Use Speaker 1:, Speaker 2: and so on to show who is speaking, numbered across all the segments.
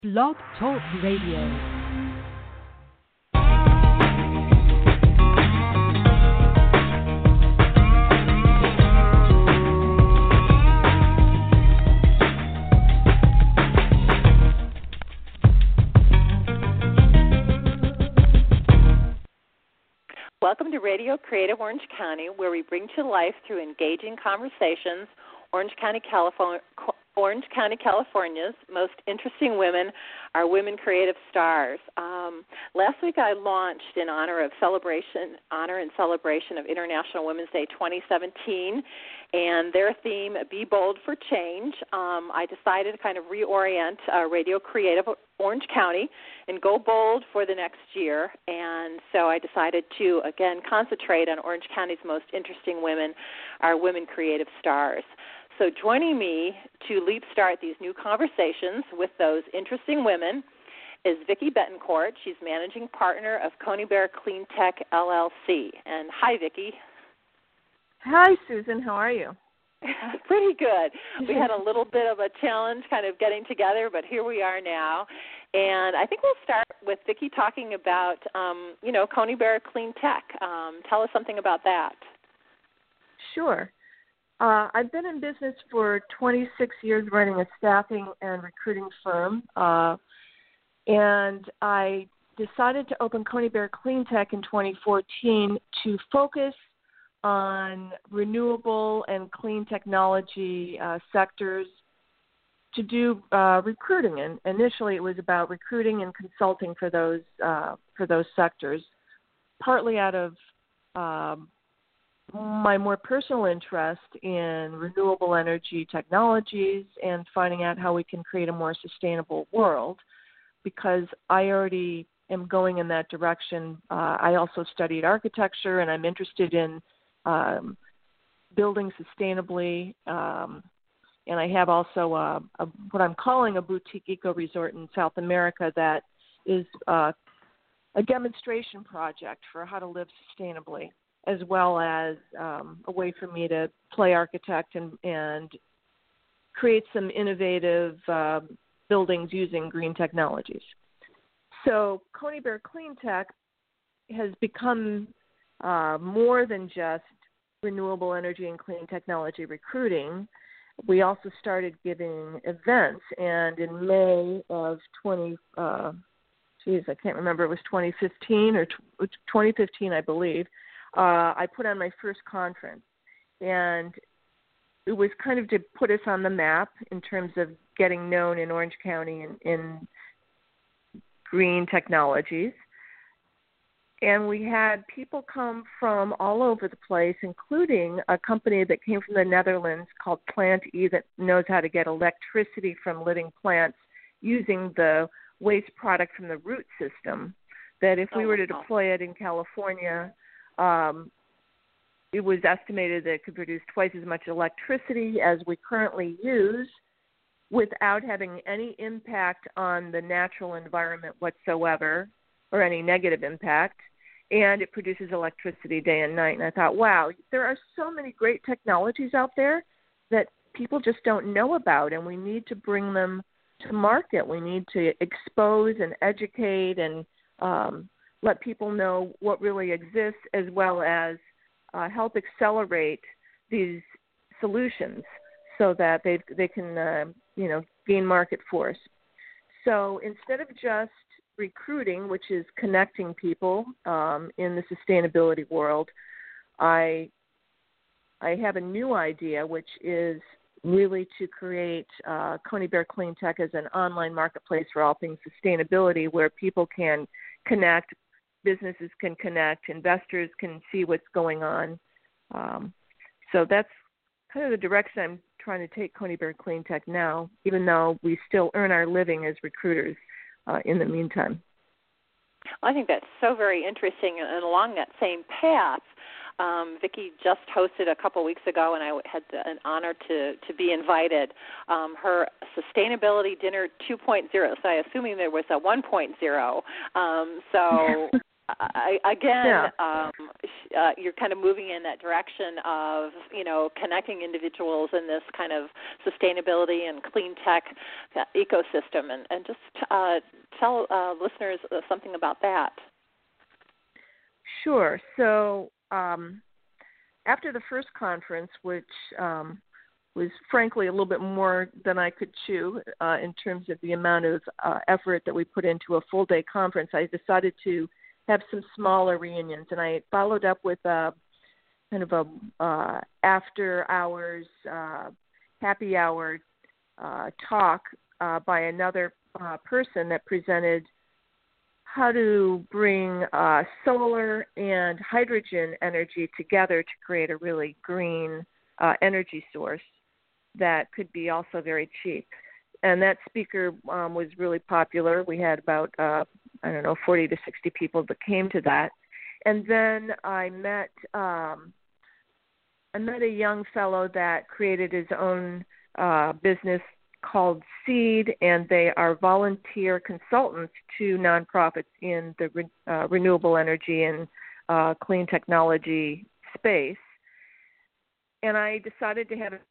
Speaker 1: Blog Talk Radio.
Speaker 2: Welcome to Radio Creative Orange County, where we bring to life through engaging conversations Orange County, California's most interesting women are women creative stars. Last week I launched in honor and celebration of International Women's Day 2017, and their theme, Be Bold for Change. I decided to kind of reorient Radio Creative Orange County and go bold for the next year. And so I decided to, again, concentrate on Orange County's most interesting women, our women creative stars. So joining me to leap start these new conversations with those interesting women is Vicki Betancourt. She's managing partner of Conybeare Clean Tech, LLC. And hi, Vicki.
Speaker 3: Hi, Susan. How are you?
Speaker 2: Pretty good. We had a little bit of a challenge kind of getting together, but here we are now. And I think we'll start with Vicki talking about, Conybeare Clean Tech. Tell us something about that.
Speaker 3: Sure. I've been in business for 26 years running a staffing and recruiting firm, and I decided to open Conybeare Clean Tech in 2014 to focus on renewable and clean technology sectors to do recruiting. And initially it was about recruiting and consulting for those sectors, partly out of my more personal interest in renewable energy technologies and finding out how we can create a more sustainable world, because I already am going in that direction. I also studied architecture, and I'm interested in building sustainably, and I have also what I'm calling a boutique eco-resort in South America that is a demonstration project for how to live sustainably, as well as a way for me to play architect and create some innovative buildings using green technologies. So Conybeare Clean Tech has become more than just renewable energy and clean technology recruiting. We also started giving events, and in May of I can't remember, it was 2015 or 2015, I believe, I put on my first conference, and it was kind of to put us on the map in terms of getting known in Orange County in green technologies. And we had people come from all over the place, including a company that came from the Netherlands called Plant E that knows how to get electricity from living plants using the waste product from the root system, that if we were to deploy it in California, it was estimated that it could produce twice as much electricity as we currently use without having any impact on the natural environment whatsoever, or any negative impact. And it produces electricity day and night. And I thought, wow, there are so many great technologies out there that people just don't know about, and we need to bring them to market. We need to expose and educate and let people know what really exists, as well as help accelerate these solutions so that they can gain market force. So instead of just recruiting, which is connecting people in the sustainability world, I have a new idea, which is really to create Conybeare Clean Tech as an online marketplace for all things sustainability, where people can connect, businesses can connect, investors can see what's going on. So that's kind of the direction I'm trying to take Conybeare Clean Tech now, even though we still earn our living as recruiters in the meantime.
Speaker 2: I think that's so very interesting, and along that same path, Vicki just hosted a couple weeks ago, and I had an honor to be invited, her Sustainability Dinner 2.0, so I'm assuming there was a 1.0. So you're kind of moving in that direction of, connecting individuals in this kind of sustainability and clean tech ecosystem. And just tell listeners something about that.
Speaker 3: Sure. So after the first conference, which was frankly a little bit more than I could chew in terms of the amount of effort that we put into a full-day conference, I decided to have some smaller reunions, and I followed up with kind of a after-hours happy hour talk by another person that presented how to bring solar and hydrogen energy together to create a really green energy source that could be also very cheap. And that speaker was really popular. We had about 40 to 60 people that came to that. And then I met a young fellow that created his own business called Seed, and they are volunteer consultants to nonprofits in the renewable energy and clean technology space. And I decided to have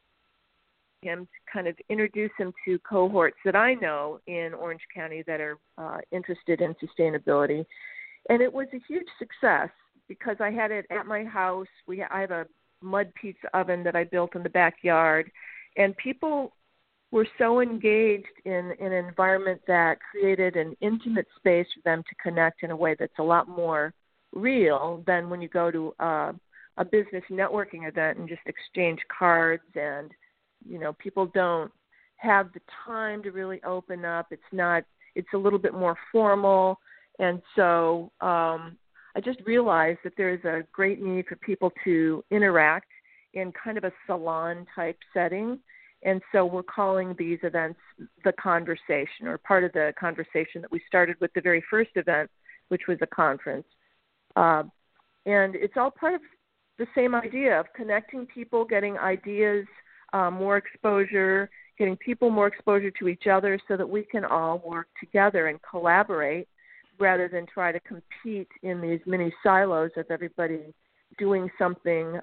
Speaker 3: him to kind of introduce him to cohorts that I know in Orange County that are interested in sustainability. And it was a huge success because I had it at my house. I have a mud pizza oven that I built in the backyard, and people were so engaged in an environment that created an intimate space for them to connect in a way that's a lot more real than when you go to a business networking event and just exchange cards, and people don't have the time to really open up. It's a little bit more formal. And so I just realized that there's a great need for people to interact in kind of a salon type setting. And so we're calling these events The Conversation, or part of the conversation that we started with the very first event, which was a conference. And it's all part of the same idea of connecting people, getting ideas, more exposure, getting people more exposure to each other so that we can all work together and collaborate rather than try to compete in these mini silos of everybody doing something,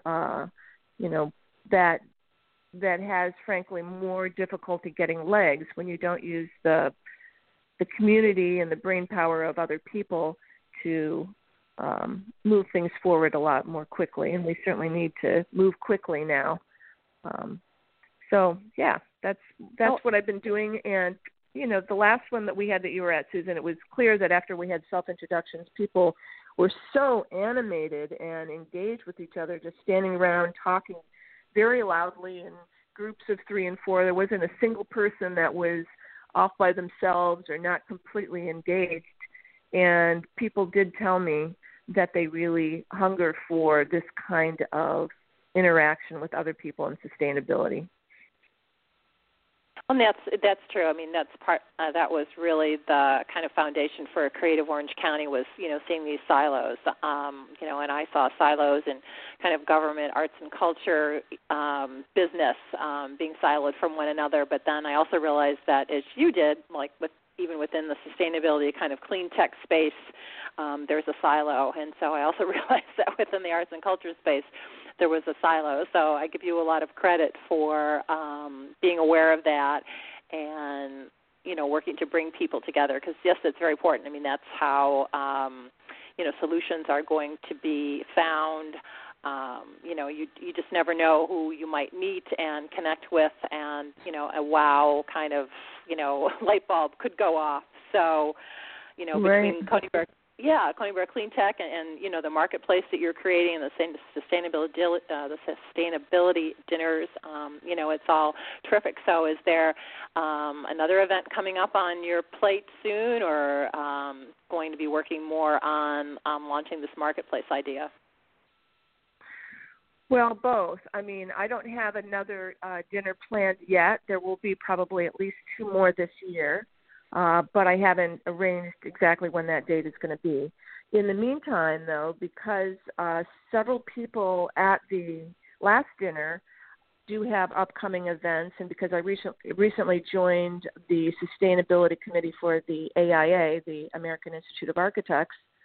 Speaker 3: that has, frankly, more difficulty getting legs when you don't use the community and the brain power of other people to move things forward a lot more quickly. And we certainly need to move quickly now. That's what I've been doing. And, the last one that we had that you were at, Susan, it was clear that after we had self-introductions, people were so animated and engaged with each other, just standing around talking very loudly in groups of 3 and 4. There wasn't a single person that was off by themselves or not completely engaged. And people did tell me that they really hunger for this kind of interaction with other people in sustainability.
Speaker 2: And that's true. I mean, that's part. That was really the kind of foundation for Creative Orange County was, seeing these silos. And I saw silos in kind of government, arts and culture, business being siloed from one another. But then I also realized that, as you did, even within the sustainability kind of clean tech space, there's a silo. And so I also realized that within the arts and culture space, there was a silo. So I give you a lot of credit for being aware of that and, working to bring people together because, yes, it's very important. I mean, that's how, solutions are going to be found. You just never know who you might meet and connect with, and, a wow kind of, light bulb could go off. So, between Coney Barrett Clean Tech and the marketplace that you're creating and the sustainability dinners, it's all terrific. So is there another event coming up on your plate soon, or going to be working more on launching this marketplace idea?
Speaker 3: Well, both. I mean, I don't have another dinner planned yet. There will be probably at least 2 more this year. But I haven't arranged exactly when that date is going to be. In the meantime, though, because several people at the last dinner do have upcoming events, and because I recently joined the Sustainability Committee for the AIA, the American Institute of Architects,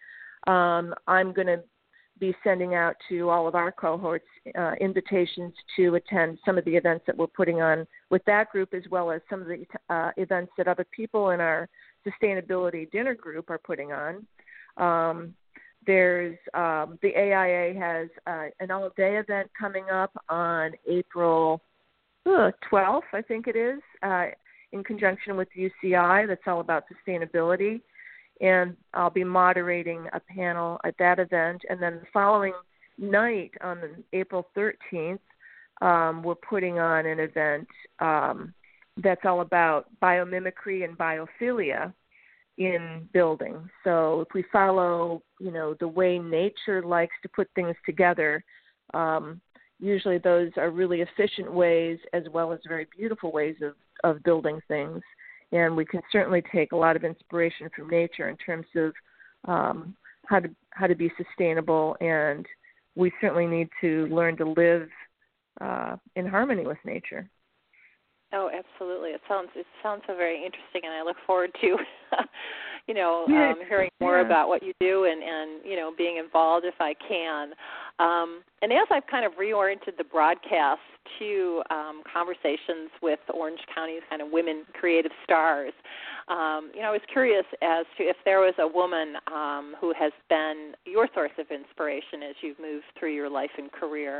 Speaker 3: I'm going to be sending out to all of our cohorts invitations to attend some of the events that we're putting on with that group, as well as some of the events that other people in our sustainability dinner group are putting on. There's the AIA has an all-day event coming up on April 12th, I think it is, in conjunction with UCI. That's all about sustainability. And I'll be moderating a panel at that event. And then the following night, on April 13th, we're putting on an event that's all about biomimicry and biophilia in building. So if we follow, the way nature likes to put things together, usually those are really efficient ways as well as very beautiful ways of building things. And we can certainly take a lot of inspiration from nature in terms of how to be sustainable, and we certainly need to learn to live in harmony with nature.
Speaker 2: Oh, absolutely. It sounds so very interesting, and I look forward to, hearing more about what you do and being involved if I can. And as I've kind of reoriented the broadcast to conversations with Orange County's kind of women creative stars, I was curious as to if there was a woman who has been your source of inspiration as you've moved through your life and career.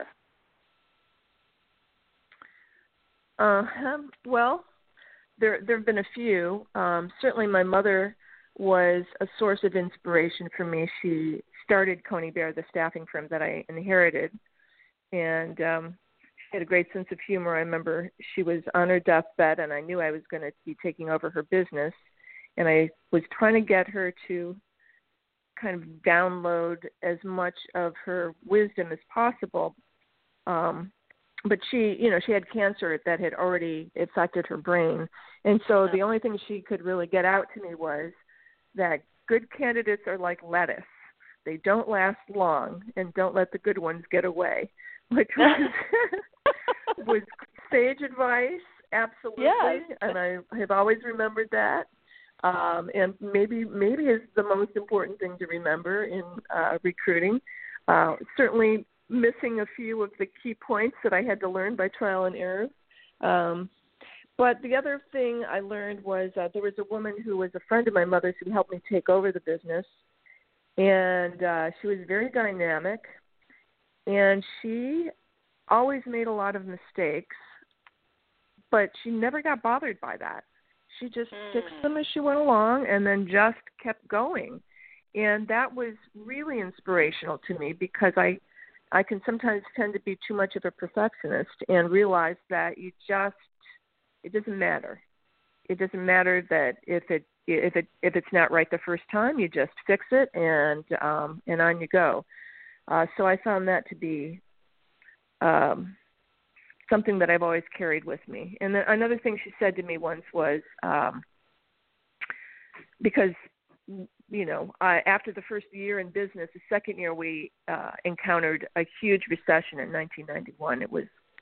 Speaker 3: Well, there have been a few. Certainly my mother was a source of inspiration for me. She started Coney Bear, the staffing firm that I inherited, and she had a great sense of humor. I remember she was on her deathbed, and I knew I was going to be taking over her business, and I was trying to get her to kind of download as much of her wisdom as possible. But she had cancer that had already affected her brain. And so the only thing she could really get out to me was that good candidates are like lettuce. They don't last long, and don't let the good ones get away, which was sage advice, absolutely. Yes. And I have always remembered that. And maybe is the most important thing to remember in recruiting. Certainly missing a few of the key points that I had to learn by trial and error. But the other thing I learned was there was a woman who was a friend of my mother's who helped me take over the business. And she was very dynamic. And she always made a lot of mistakes, but she never got bothered by that. She just fixed them as she went along and then just kept going. And that was really inspirational to me because I can sometimes tend to be too much of a perfectionist and realize that it doesn't matter. It doesn't matter that if it's not right the first time, you just fix it and on you go. So I found that to be something that I've always carried with me. And then another thing she said to me once was because after the first year in business, the second year we encountered a huge recession in 1991. It was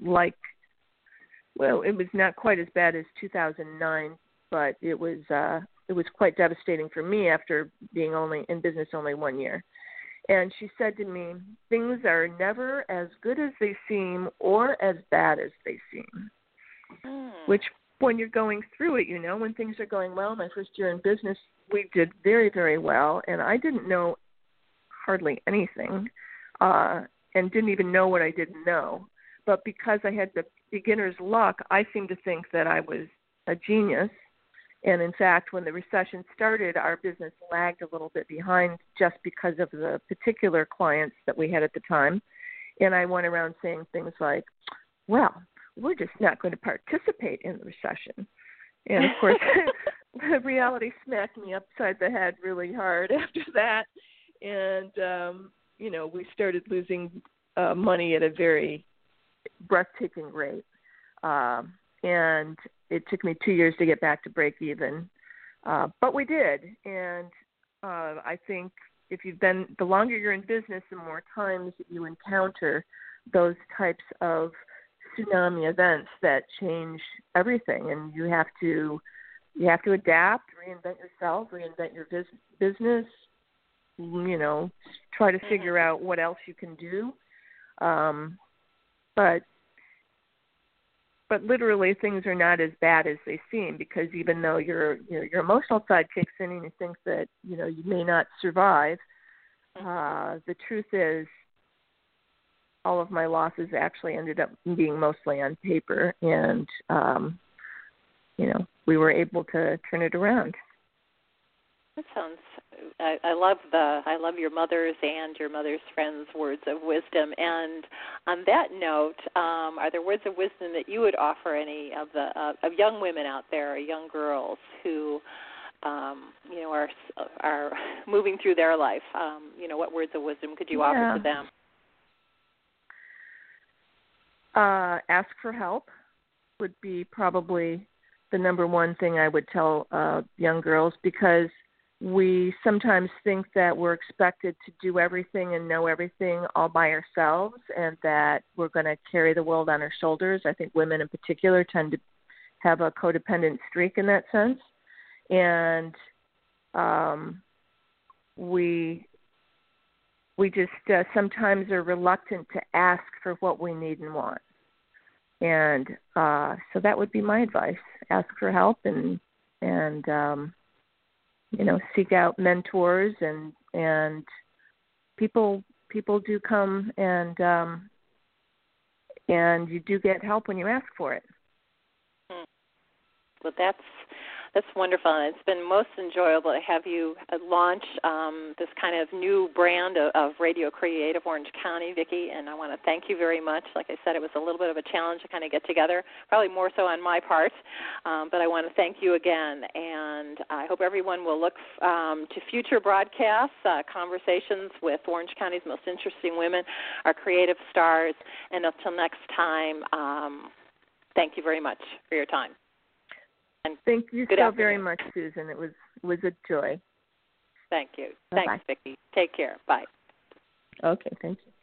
Speaker 3: it was not quite as bad as 2009, but it was quite devastating for me after being only in business only 1 year. And she said to me, things are never as good as they seem or as bad as they seem, which when you're going through it, when things are going well, my first year in business, we did very, very well, and I didn't know hardly anything and didn't even know what I didn't know. But because I had the beginner's luck, I seemed to think that I was a genius. And in fact, when the recession started, our business lagged a little bit behind just because of the particular clients that we had at the time. And I went around saying things like, well, we're just not going to participate in the recession. And of course, the reality smacked me upside the head really hard after that. And, we started losing money at a very breathtaking rate. And it took me 2 years to get back to break even. But we did. And I think the longer you're in business, the more times you encounter those types of tsunami events that change everything. And you have to adapt, reinvent yourself, reinvent your business, try to figure out what else you can do. But literally things are not as bad as they seem, because even though your emotional side kicks in and you think that, you may not survive, the truth is all of my losses actually ended up being mostly on paper, and, we were able to turn it around.
Speaker 2: That sounds. I love your mother's and your mother's friends' words of wisdom. And on that note, are there words of wisdom that you would offer any of of young women out there, or young girls who, are moving through their life? What words of wisdom could you offer to them?
Speaker 3: Ask for help would be probably the number one thing I would tell young girls, because we sometimes think that we're expected to do everything and know everything all by ourselves, and that we're going to carry the world on our shoulders. I think women in particular tend to have a codependent streak in that sense. And we just sometimes are reluctant to ask for what we need and want. And so that would be my advice. Ask for help and seek out mentors, and people do come, and you do get help when you ask for it.
Speaker 2: Well, that's wonderful. And it's been most enjoyable to have you launch this kind of new brand of Radio Creative Orange County, Vicki, and I want to thank you very much. Like I said, it was a little bit of a challenge to kind of get together, probably more so on my part, but I want to thank you again, and I hope everyone will look to future broadcasts, conversations with Orange County's most interesting women, our creative stars, and until next time, thank you very much for your time. And
Speaker 3: thank you so very much, Susan. It was a joy.
Speaker 2: Thank you.
Speaker 3: Bye-bye.
Speaker 2: Thanks, Vicki. Take care. Bye.
Speaker 3: Okay, thank you.